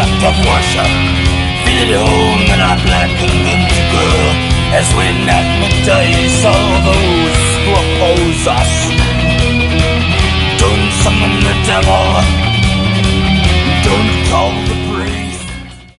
act of worship. Feel at home in our black and empty girl, as we magnetize all those who oppose us. Don't summon the devil, don't call the